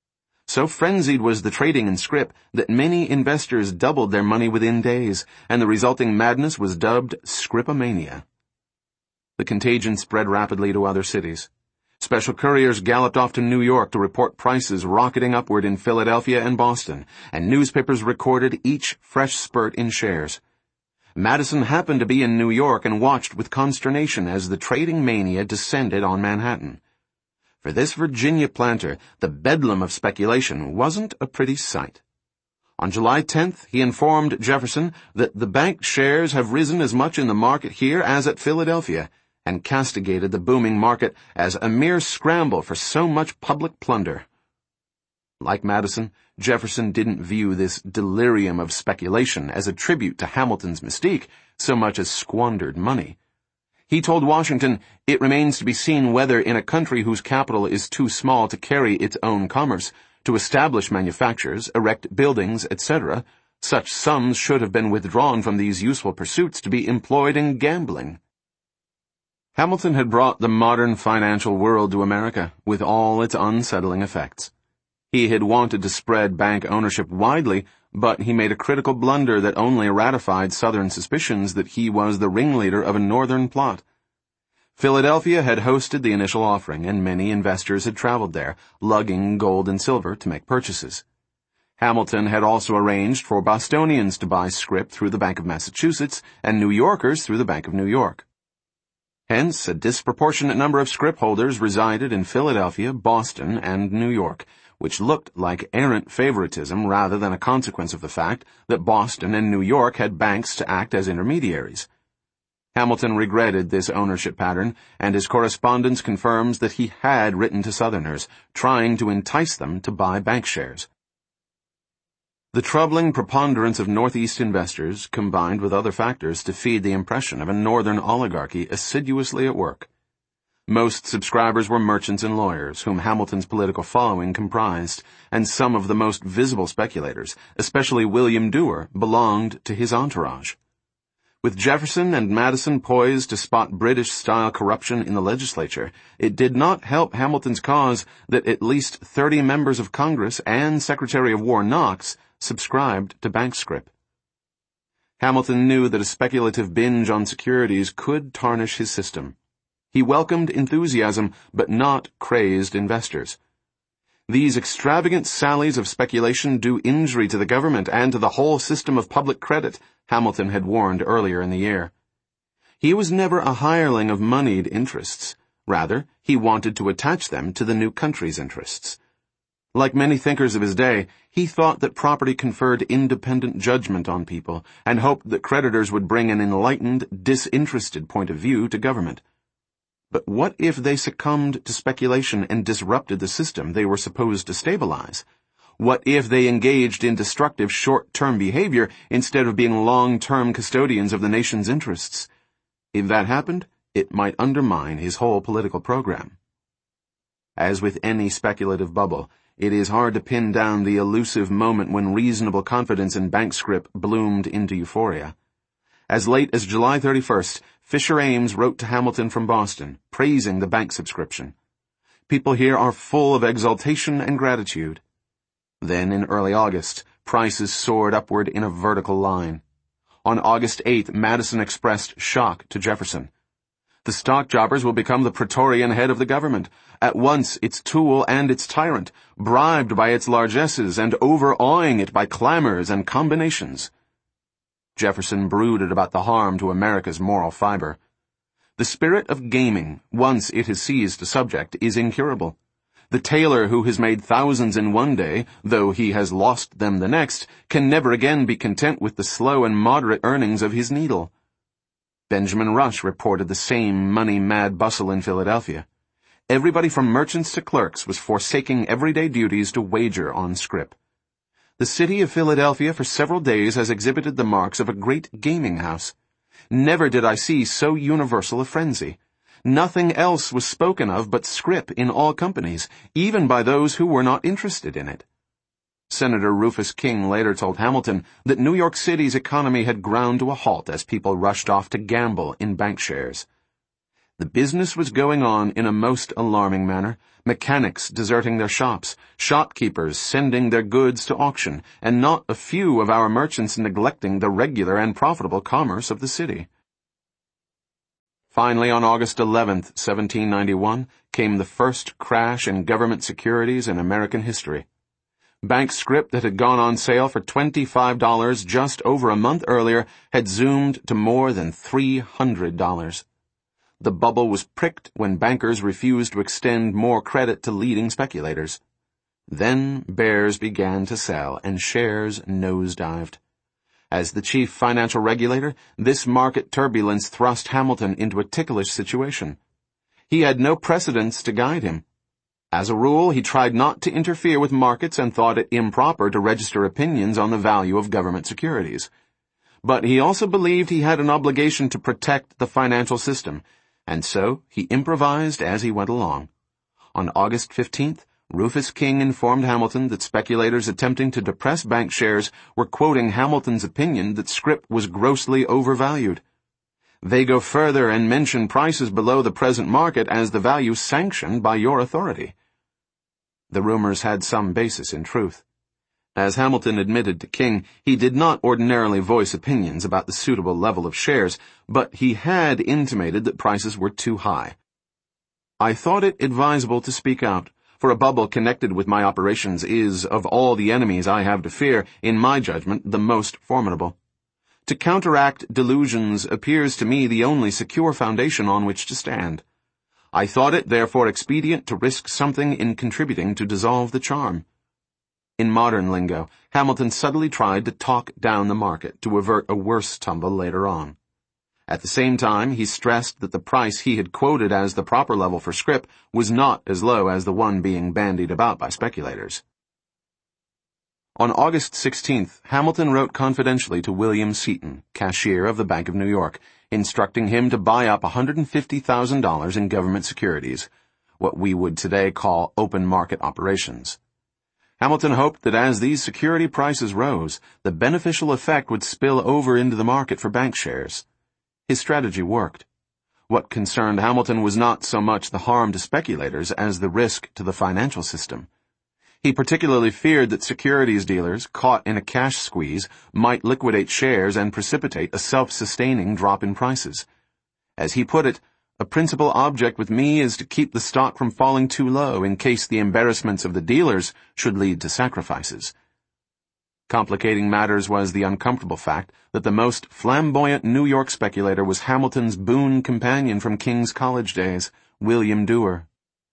So frenzied was the trading in scrip that many investors doubled their money within days, and the resulting madness was dubbed scripomania. The contagion spread rapidly to other cities. Special couriers galloped off to New York to report prices rocketing upward in Philadelphia and Boston, and newspapers recorded each fresh spurt in shares. Madison happened to be in New York and watched with consternation as the trading mania descended on Manhattan. For this Virginia planter, the bedlam of speculation wasn't a pretty sight. On July tenth, he informed Jefferson that the bank shares have risen as much in the market here as at Philadelphia, and castigated the booming market as a mere scramble for so much public plunder. Like Madison, Jefferson didn't view this delirium of speculation as a tribute to Hamilton's mystique so much as squandered money. He told Washington, "It remains to be seen whether in a country whose capital is too small to carry its own commerce, to establish manufactures, erect buildings, et cetera, such sums should have been withdrawn from these useful pursuits to be employed in gambling." Hamilton had brought the modern financial world to America, with all its unsettling effects. He had wanted to spread bank ownership widely, but he made a critical blunder that only ratified Southern suspicions that he was the ringleader of a Northern plot. Philadelphia had hosted the initial offering, and many investors had traveled there, lugging gold and silver to make purchases. Hamilton had also arranged for Bostonians to buy scrip through the Bank of Massachusetts and New Yorkers through the Bank of New York. Hence, a disproportionate number of scrip holders resided in Philadelphia, Boston, and New York, which looked like errant favoritism rather than a consequence of the fact that Boston and New York had banks to act as intermediaries. Hamilton regretted this ownership pattern, and his correspondence confirms that he had written to Southerners, trying to entice them to buy bank shares. The troubling preponderance of Northeast investors combined with other factors to feed the impression of a Northern oligarchy assiduously at work. Most subscribers were merchants and lawyers, whom Hamilton's political following comprised, and some of the most visible speculators, especially William Duer, belonged to his entourage. With Jefferson and Madison poised to spot British-style corruption in the legislature, it did not help Hamilton's cause that at least thirty members of Congress and Secretary of War Knox subscribed to bank scrip. Hamilton knew that a speculative binge on securities could tarnish his system. He welcomed enthusiasm, but not crazed investors. These extravagant sallies of speculation do injury to the government and to the whole system of public credit, Hamilton had warned earlier in the year. He was never a hireling of moneyed interests. Rather, he wanted to attach them to the new country's interests. Like many thinkers of his day, he thought that property conferred independent judgment on people and hoped that creditors would bring an enlightened, disinterested point of view to government. But what if they succumbed to speculation and disrupted the system they were supposed to stabilize? What if they engaged in destructive short-term behavior instead of being long-term custodians of the nation's interests? If that happened, it might undermine his whole political program. As with any speculative bubble, it is hard to pin down the elusive moment when reasonable confidence in bank scrip bloomed into euphoria. As late as July thirty-first, Fisher Ames wrote to Hamilton from Boston, praising the bank subscription. People here are full of exultation and gratitude. Then, in early August, prices soared upward in a vertical line. On August eighth, Madison expressed shock to Jefferson. The stock jobbers will become the Praetorian head of the government, at once its tool and its tyrant, bribed by its largesses and overawing it by clamors and combinations. Jefferson brooded about the harm to America's moral fiber. The spirit of gaming, once it has seized a subject, is incurable. The tailor who has made thousands in one day, though he has lost them the next, can never again be content with the slow and moderate earnings of his needle. Benjamin Rush reported the same money-mad bustle in Philadelphia. Everybody from merchants to clerks was forsaking everyday duties to wager on scrip. The city of Philadelphia for several days has exhibited the marks of a great gaming house. Never did I see so universal a frenzy. Nothing else was spoken of but scrip in all companies, even by those who were not interested in it. Senator Rufus King later told Hamilton that New York City's economy had ground to a halt as people rushed off to gamble in bank shares. The business was going on in a most alarming manner, mechanics deserting their shops, shopkeepers sending their goods to auction, and not a few of our merchants neglecting the regular and profitable commerce of the city. Finally, on August eleventh, seventeen ninety-one, came the first crash in government securities in American history. Bank scrip that had gone on sale for twenty-five dollars just over a month earlier had zoomed to more than three hundred dollars. The bubble was pricked when bankers refused to extend more credit to leading speculators. Then bears began to sell and shares nosedived. As the chief financial regulator, this market turbulence thrust Hamilton into a ticklish situation. He had no precedents to guide him. As a rule, he tried not to interfere with markets and thought it improper to register opinions on the value of government securities. But he also believed he had an obligation to protect the financial system, and so he improvised as he went along. On August fifteenth, Rufus King informed Hamilton that speculators attempting to depress bank shares were quoting Hamilton's opinion that scrip was grossly overvalued. They go further and mention prices below the present market as the value sanctioned by your authority. The rumors had some basis in truth. As Hamilton admitted to King, he did not ordinarily voice opinions about the suitable level of shares, but he had intimated that prices were too high. I thought it advisable to speak out, for a bubble connected with my operations is, of all the enemies I have to fear, in my judgment, the most formidable. To counteract delusions appears to me the only secure foundation on which to stand. I thought it therefore expedient to risk something in contributing to dissolve the charm. In modern lingo, Hamilton subtly tried to talk down the market to avert a worse tumble later on. At the same time, he stressed that the price he had quoted as the proper level for scrip was not as low as the one being bandied about by speculators. On August sixteenth, Hamilton wrote confidentially to William Seaton, cashier of the Bank of New York, instructing him to buy up one hundred fifty thousand dollars in government securities, what we would today call open market operations. Hamilton hoped that as these security prices rose, the beneficial effect would spill over into the market for bank shares. His strategy worked. What concerned Hamilton was not so much the harm to speculators as the risk to the financial system. He particularly feared that securities dealers, caught in a cash squeeze, might liquidate shares and precipitate a self-sustaining drop in prices. As he put it, a principal object with me is to keep the stock from falling too low in case the embarrassments of the dealers should lead to sacrifices. Complicating matters was the uncomfortable fact that the most flamboyant New York speculator was Hamilton's boon companion from King's College days, William Duer.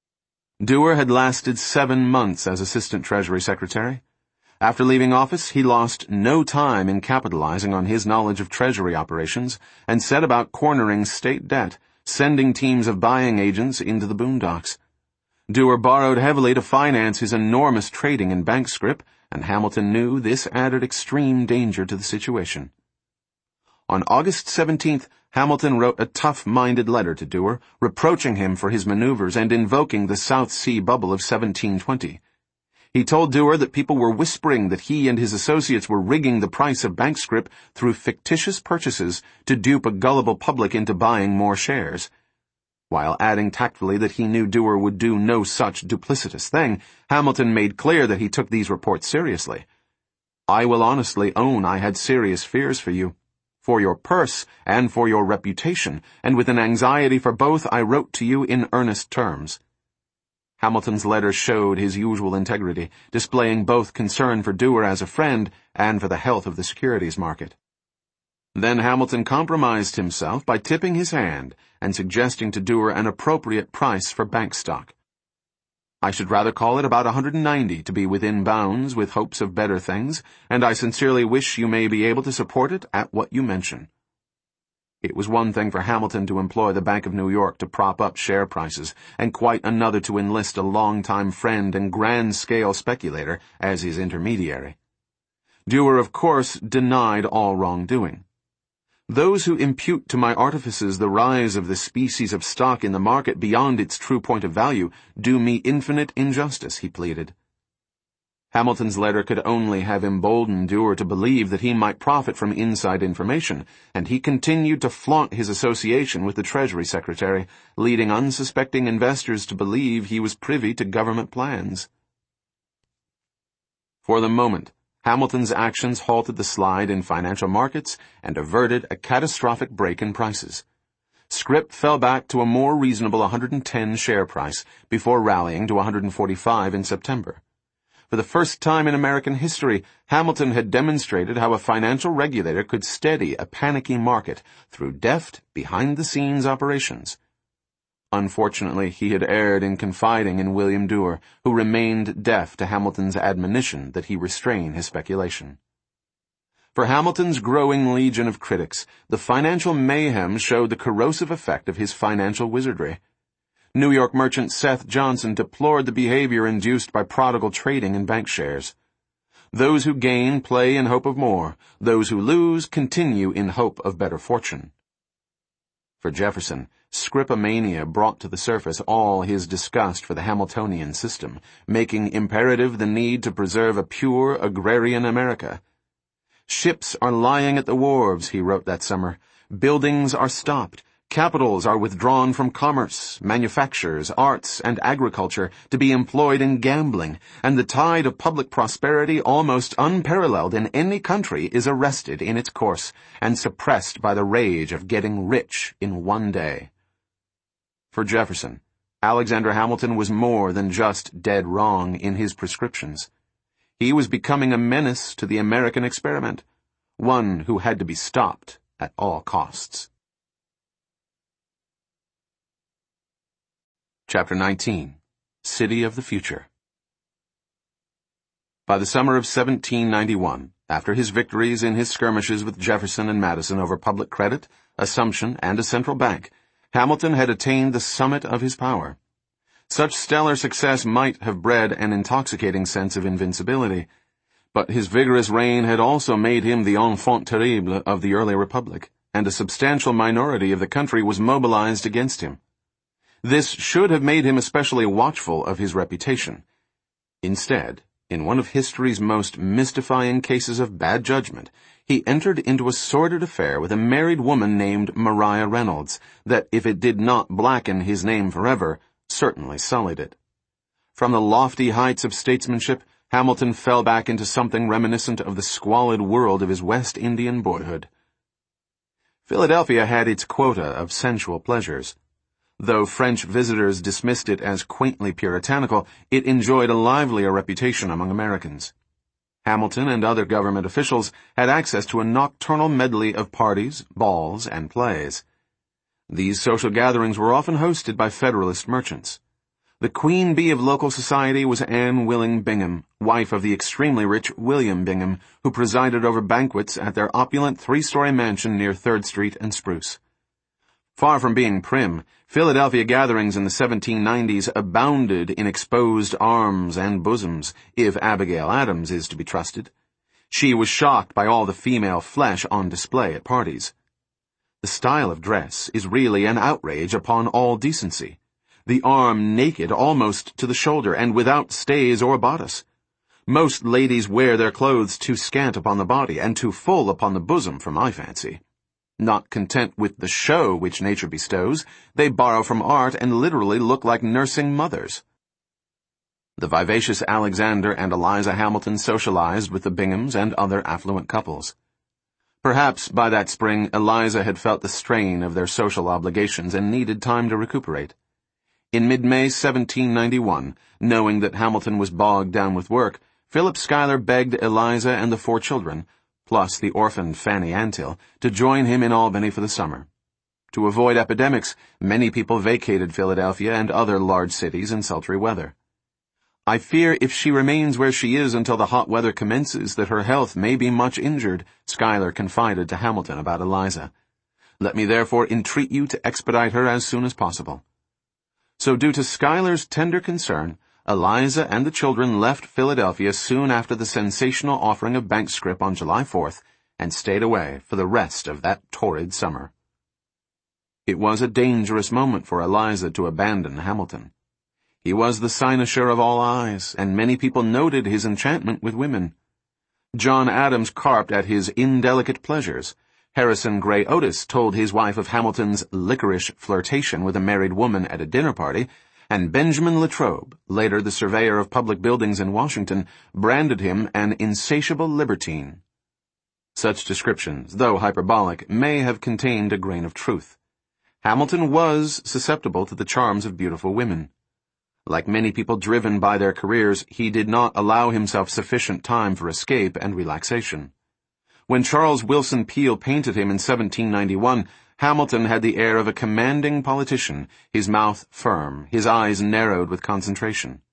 Duer had lasted seven months as Assistant Treasury Secretary. After leaving office, he lost no time in capitalizing on his knowledge of Treasury operations and set about cornering state debt, sending teams of buying agents into the boondocks. Duer borrowed heavily to finance his enormous trading in bank scrip, and Hamilton knew this added extreme danger to the situation. On August seventeenth, Hamilton wrote a tough-minded letter to Duer, reproaching him for his maneuvers and invoking the South Sea bubble of seventeen twenty. He told Duer that people were whispering that he and his associates were rigging the price of bank scrip through fictitious purchases to dupe a gullible public into buying more shares. While adding tactfully that he knew Duer would do no such duplicitous thing, Hamilton made clear that he took these reports seriously. I will honestly own I had serious fears for you, for your purse and for your reputation, and with an anxiety for both I wrote to you in earnest terms. Hamilton's letter showed his usual integrity, displaying both concern for Duer as a friend and for the health of the securities market. Then Hamilton compromised himself by tipping his hand and suggesting to Duer an appropriate price for bank stock. I should rather call it about one hundred ninety to be within bounds with hopes of better things, and I sincerely wish you may be able to support it at what you mention. It was one thing for Hamilton to employ the Bank of New York to prop up share prices, and quite another to enlist a long-time friend and grand-scale speculator as his intermediary. Duer, of course, denied all wrongdoing. Those who impute to my artifices the rise of the species of stock in the market beyond its true point of value do me infinite injustice, he pleaded. Hamilton's letter could only have emboldened Duer to believe that he might profit from inside information, and he continued to flaunt his association with the Treasury Secretary, leading unsuspecting investors to believe he was privy to government plans. For the moment, Hamilton's actions halted the slide in financial markets and averted a catastrophic break in prices. Scrip fell back to a more reasonable one hundred ten share price before rallying to one hundred forty-five in September. For the first time in American history, Hamilton had demonstrated how a financial regulator could steady a panicky market through deft, behind-the-scenes operations. Unfortunately, he had erred in confiding in William Duer, who remained deaf to Hamilton's admonition that he restrain his speculation. For Hamilton's growing legion of critics, the financial mayhem showed the corrosive effect of his financial wizardry. New York merchant Seth Johnson deplored the behavior induced by prodigal trading in bank shares. Those who gain play in hope of more. Those who lose continue in hope of better fortune. For Jefferson, Scripomania brought to the surface all his disgust for the Hamiltonian system, making imperative the need to preserve a pure agrarian America. Ships are lying at the wharves, he wrote that summer. Buildings are stopped. Capitals are withdrawn from commerce, manufactures, arts, and agriculture to be employed in gambling, and the tide of public prosperity, almost unparalleled in any country, is arrested in its course and suppressed by the rage of getting rich in one day. For Jefferson, Alexander Hamilton was more than just dead wrong in his prescriptions. He was becoming a menace to the American experiment, one who had to be stopped at all costs. Chapter nineteen. City of the Future. By the summer of seventeen ninety-one, after his victories in his skirmishes with Jefferson and Madison over public credit, assumption, and a central bank, Hamilton had attained the summit of his power. Such stellar success might have bred an intoxicating sense of invincibility, but his vigorous reign had also made him the enfant terrible of the early republic, and a substantial minority of the country was mobilized against him. This should have made him especially watchful of his reputation. Instead, in one of history's most mystifying cases of bad judgment, he entered into a sordid affair with a married woman named Maria Reynolds that, if it did not blacken his name forever, certainly sullied it. From the lofty heights of statesmanship, Hamilton fell back into something reminiscent of the squalid world of his West Indian boyhood. Philadelphia had its quota of sensual pleasures. Though French visitors dismissed it as quaintly puritanical, it enjoyed a livelier reputation among Americans. Hamilton and other government officials had access to a nocturnal medley of parties, balls, and plays. These social gatherings were often hosted by Federalist merchants. The queen bee of local society was Anne Willing Bingham, wife of the extremely rich William Bingham, who presided over banquets at their opulent three-story mansion near Third Street and Spruce. Far from being prim, Philadelphia gatherings in the seventeen nineties abounded in exposed arms and bosoms, if Abigail Adams is to be trusted. She was shocked by all the female flesh on display at parties. The style of dress is really an outrage upon all decency. The arm naked almost to the shoulder and without stays or bodice. Most ladies wear their clothes too scant upon the body and too full upon the bosom for my fancy. Not content with the show which nature bestows, they borrow from art and literally look like nursing mothers. The vivacious Alexander and Eliza Hamilton socialized with the Binghams and other affluent couples. Perhaps by that spring Eliza had felt the strain of their social obligations and needed time to recuperate. In mid-May seventeen ninety-one, knowing that Hamilton was bogged down with work, Philip Schuyler begged Eliza and the four children, plus the orphaned Fanny Antill, to join him in Albany for the summer. To avoid epidemics, many people vacated Philadelphia and other large cities in sultry weather. I fear if she remains where she is until the hot weather commences that her health may be much injured, Schuyler confided to Hamilton about Eliza. Let me therefore entreat you to expedite her as soon as possible. So due to Schuyler's tender concern, Eliza and the children left Philadelphia soon after the sensational offering of bank scrip on July fourth and stayed away for the rest of that torrid summer. It was a dangerous moment for Eliza to abandon Hamilton. He was the cynosure of all eyes, and many people noted his enchantment with women. John Adams carped at his indelicate pleasures. Harrison Gray Otis told his wife of Hamilton's liquorish flirtation with a married woman at a dinner party, and Benjamin Latrobe, later the surveyor of public buildings in Washington, branded him an insatiable libertine. Such descriptions, though hyperbolic, may have contained a grain of truth. Hamilton was susceptible to the charms of beautiful women. Like many people driven by their careers, he did not allow himself sufficient time for escape and relaxation. When Charles Willson Peale painted him in seventeen ninety-one, Hamilton had the air of a commanding politician, his mouth firm, his eyes narrowed with concentration.